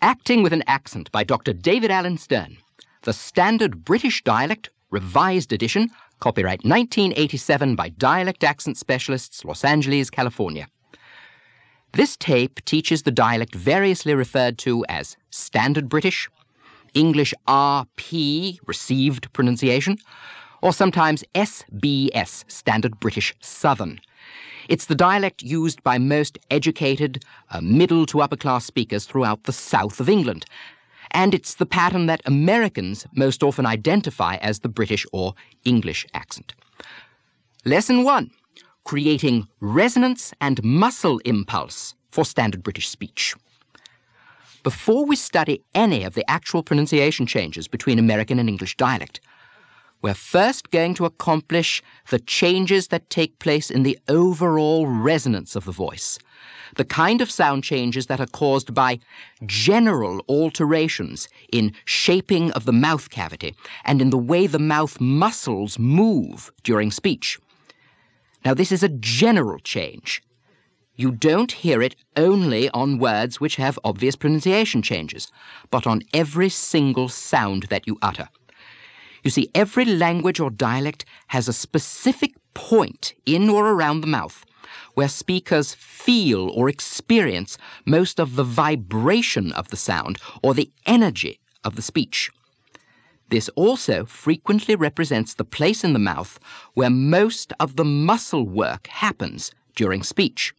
Acting with an Accent by Dr. David Alan Stern. The Standard British Dialect, Revised Edition, copyright 1987 by Dialect Accent Specialists, Los Angeles, California. This tape teaches the dialect variously referred to as Standard British, English RP, Received Pronunciation, or sometimes SBS, Standard British Southern. It's the dialect used by most educated, middle to upper class speakers throughout the south of England. And it's the pattern that Americans most often identify as the British or English accent. Lesson 1. Creating resonance and muscle impulse for Standard British speech. Before we study any of the actual pronunciation changes between American and English dialect, we're first going to accomplish the changes that take place in the overall resonance of the voice, the kind of sound changes that are caused by general alterations in shaping of the mouth cavity and in the way the mouth muscles move during speech. Now, this is a general change. You don't hear it only on words which have obvious pronunciation changes, but on every single sound that you utter. You see, every language or dialect has a specific point in or around the mouth where speakers feel or experience most of the vibration of the sound or the energy of the speech. This also frequently represents the place in the mouth where most of the muscle work happens during speech.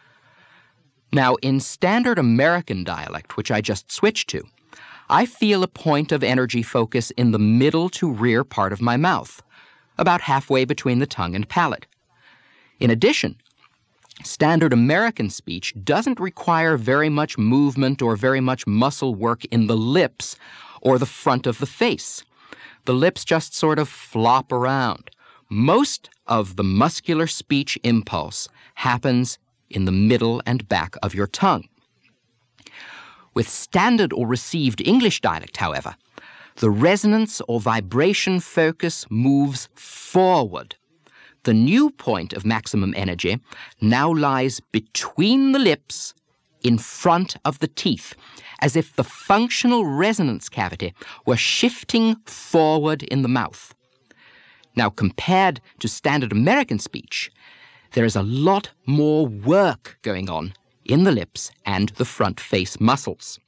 Now, in Standard American dialect, which I just switched to, I feel a point of energy focus in the middle to rear part of my mouth, about halfway between the tongue and palate. In addition, Standard American speech doesn't require very much movement or very much muscle work in the lips or the front of the face. The lips just sort of flop around. Most of the muscular speech impulse happens in the middle and back of your tongue. With Standard or Received English dialect, however, the resonance or vibration focus moves forward. The new point of maximum energy now lies between the lips, in front of the teeth, as if the functional resonance cavity were shifting forward in the mouth. Now, compared to Standard American speech, there is a lot more work going on in the lips and the front face muscles.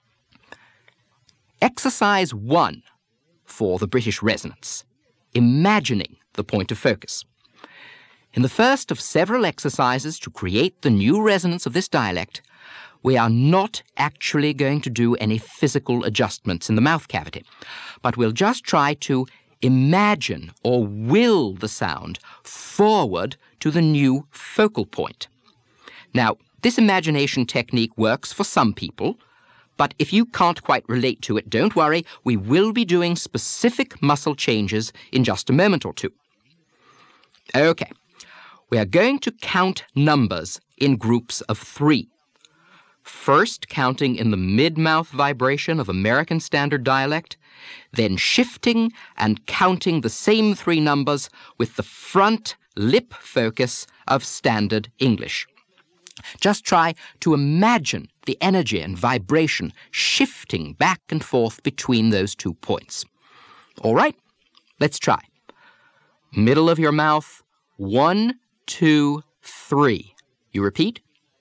Exercise 1 for the British resonance, imagining the point of focus. In the first of several exercises to create the new resonance of this dialect, we are not actually going to do any physical adjustments in the mouth cavity, but we'll just try to imagine or will the sound forward to the new focal point. Now, this imagination technique works for some people, but if you can't quite relate to it, don't worry, we will be doing specific muscle changes in just a moment or two. Okay, we are going to count numbers in groups of 3. First, counting in the mid-mouth vibration of American Standard dialect, then shifting and counting the same 3 numbers with the front lip focus of Standard English. Just try to imagine the energy and vibration shifting back and forth between those 2 points. All right, let's try. Middle of your mouth, 1, 2, 3. You repeat.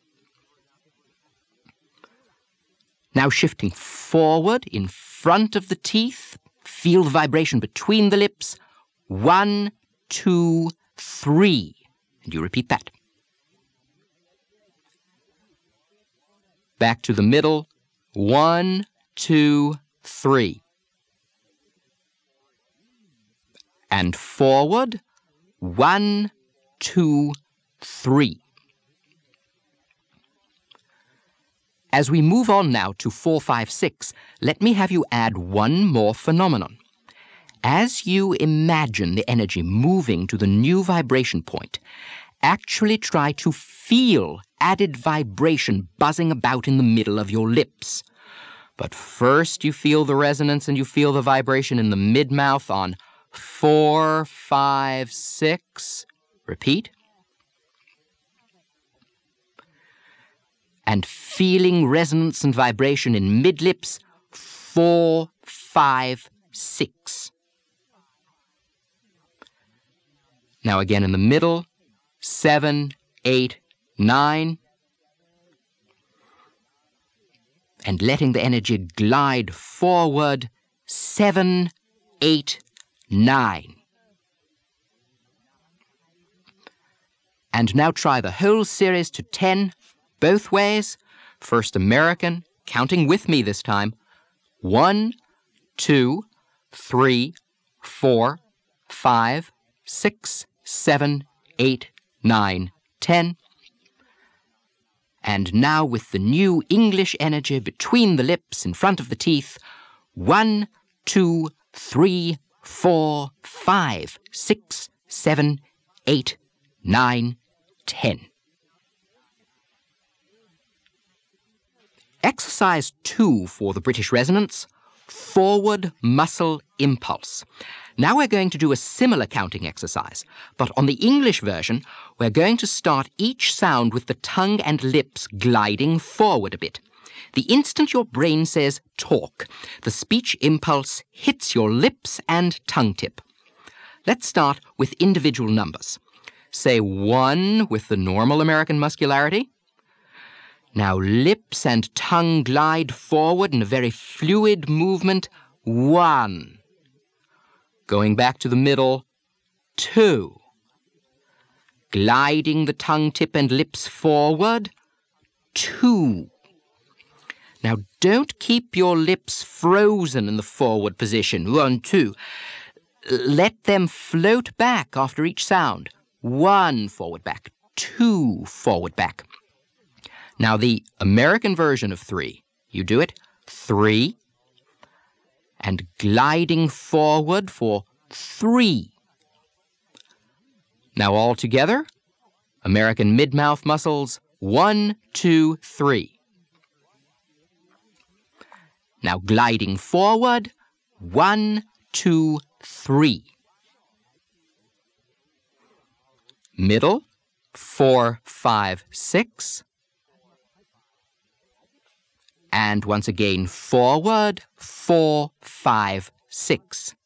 Now shifting forward in front of the teeth, feel the vibration between the lips. 1, 2, 3. And you repeat that. Back to the middle. 1, 2, 3. And forward. 1, 2, 3. As we move on now to 4, 5, 6, let me have you add one more phenomenon. As you imagine the energy moving to the new vibration point, actually try to feel added vibration buzzing about in the middle of your lips. But first you feel the resonance and you feel the vibration in the mid-mouth on 4, 5, 6. Repeat. and feeling resonance and vibration in mid-lips, 4, 5, 6. Now again in the middle, 7, 8, 9. And letting the energy glide forward, 7, 8, 9. And now try the whole series to 10, both ways. First American, counting with me this time. 1, 2, 3, 4, 5, 6, 7, 8, 9, 10. And now with the new English energy between the lips, in front of the teeth, 1, 2, 3, 4, 5, 6, 7, 8, 9, 10. Exercise 2 for the British resonance, forward muscle impulse. Now we're going to do a similar counting exercise, but on the English version, we're going to start each sound with the tongue and lips gliding forward a bit. The instant your brain says talk, the speech impulse hits your lips and tongue tip. Let's start with individual numbers. Say 1 with the normal American muscularity. Now lips and tongue glide forward in a very fluid movement. 1. Going back to the middle, 2. Gliding the tongue tip and lips forward, 2. Now don't keep your lips frozen in the forward position, 1, 2. Let them float back after each sound. 1 forward back, 2 forward back. Now the American version of 3, you do it, 3, and gliding forward for 3. Now all together, American mid-mouth muscles, 1, 2, 3. Now gliding forward, 1, 2, 3. Middle, 4, 5, 6. And once again, forward, 4, 5, 6.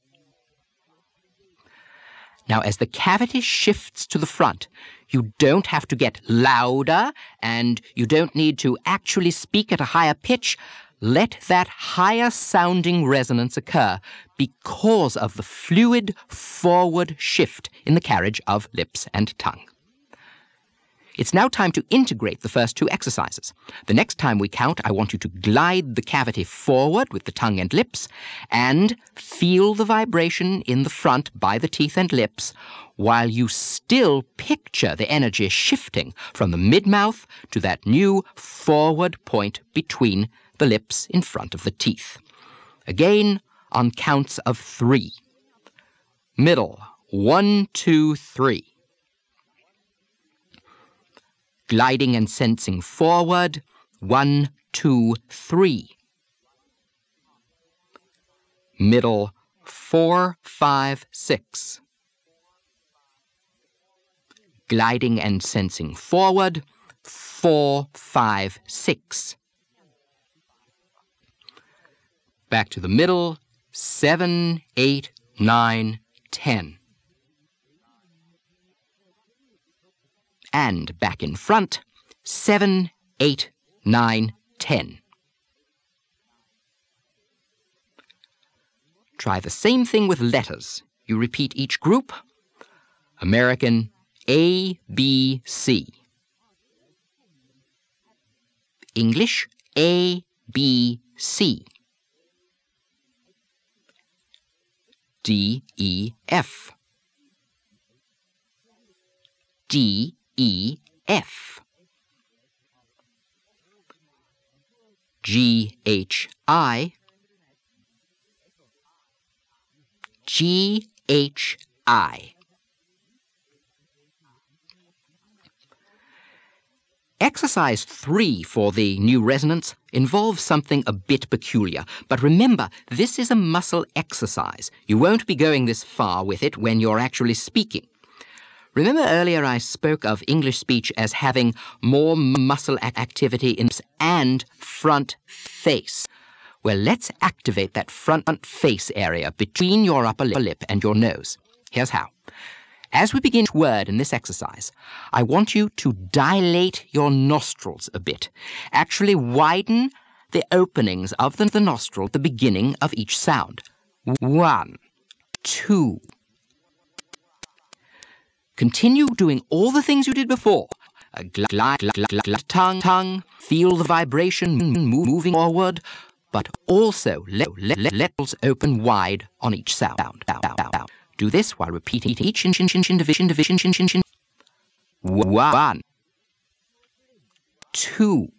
Now, as the cavity shifts to the front, you don't have to get louder, and you don't need to actually speak at a higher pitch. Let that higher sounding resonance occur because of the fluid forward shift in the carriage of lips and tongue. It's now time to integrate the first 2 exercises. The next time we count, I want you to glide the cavity forward with the tongue and lips and feel the vibration in the front by the teeth and lips while you still picture the energy shifting from the mid-mouth to that new forward point between the lips in front of the teeth. Again, on counts of 3. Middle, 1, 2, 3. Gliding and sensing forward, 1, 2, 3. Middle, 4, 5, 6. Gliding and sensing forward, 4, 5, 6. Back to the middle, 7, 8, 9, 10. And back in front, 7, 8, 9, 10. Try the same thing with letters. You repeat each group. American A, B, C. English A, B, C. D, E, F. D, E, F. G, H, I. G, H, I. Exercise 3 for the new resonance involves something a bit peculiar. But remember, this is a muscle exercise. You won't be going this far with it when you're actually speaking. Remember earlier I spoke of English speech as having more muscle activity in and front face. Well, let's activate that front face area between your upper lip and your nose. Here's how. As we begin each word in this exercise, I want you to dilate your nostrils a bit. Actually widen the openings of the nostril at the beginning of each sound. 1, 2. Continue doing all the things you did before. Glide, tongue, feel the vibration moving forward, but also let lips open wide on each sound. Do this while repeating each division. 1, 2,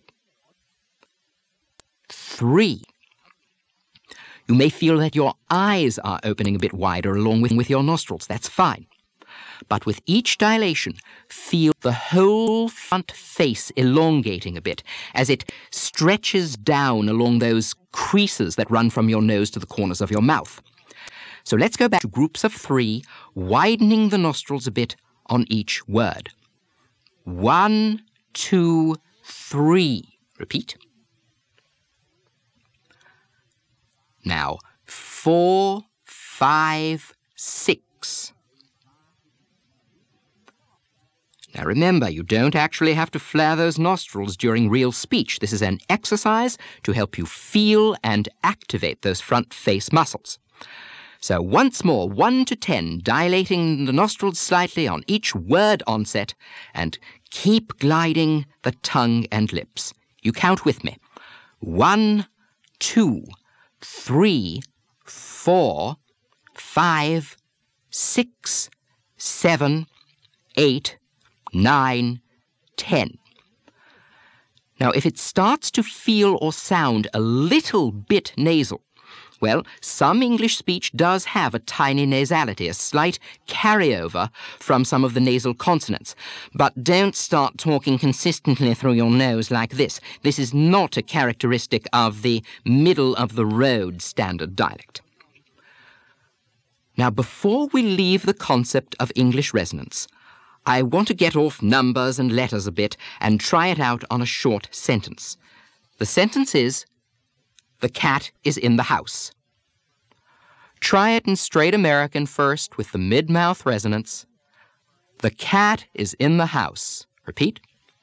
3. You may feel that your eyes are opening a bit wider along with your nostrils. That's fine. But with each dilation, feel the whole front face elongating a bit as it stretches down along those creases that run from your nose to the corners of your mouth. So let's go back to groups of 3, widening the nostrils a bit on each word. 1, 2, 3. Repeat. Now, 4, 5, 6. Now remember, you don't actually have to flare those nostrils during real speech. This is an exercise to help you feel and activate those front face muscles. So once more, 1 to 10, dilating the nostrils slightly on each word onset, and keep gliding the tongue and lips. You count with me. 1, 2, 3, 4, 5, 6, 7, 8, 9, 10. Now, if it starts to feel or sound a little bit nasal, well, some English speech does have a tiny nasality, a slight carryover from some of the nasal consonants. But don't start talking consistently through your nose like this. This is not a characteristic of the middle-of-the-road standard dialect. Now, before we leave the concept of English resonance, I want to get off numbers and letters a bit and try it out on a short sentence. The sentence is, the cat is in the house. Try it in straight American first with the mid-mouth resonance. The cat is in the house. Repeat.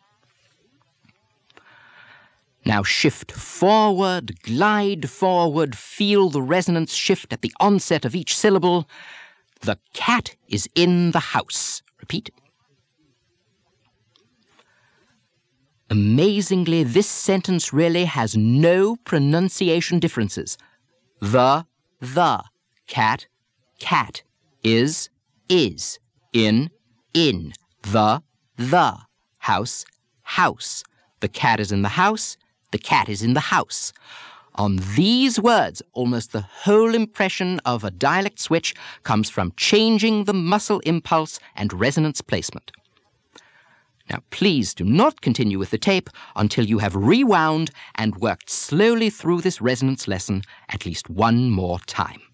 Now shift forward, glide forward, feel the resonance shift at the onset of each syllable. The cat is in the house. Repeat. Amazingly, this sentence really has no pronunciation differences. The, cat, is, in, the, house. The cat is in the house, the cat is in the house. On these words, almost the whole impression of a dialect switch comes from changing the muscle impulse and resonance placement. Now, please do not continue with the tape until you have rewound and worked slowly through this resonance lesson at least one more time.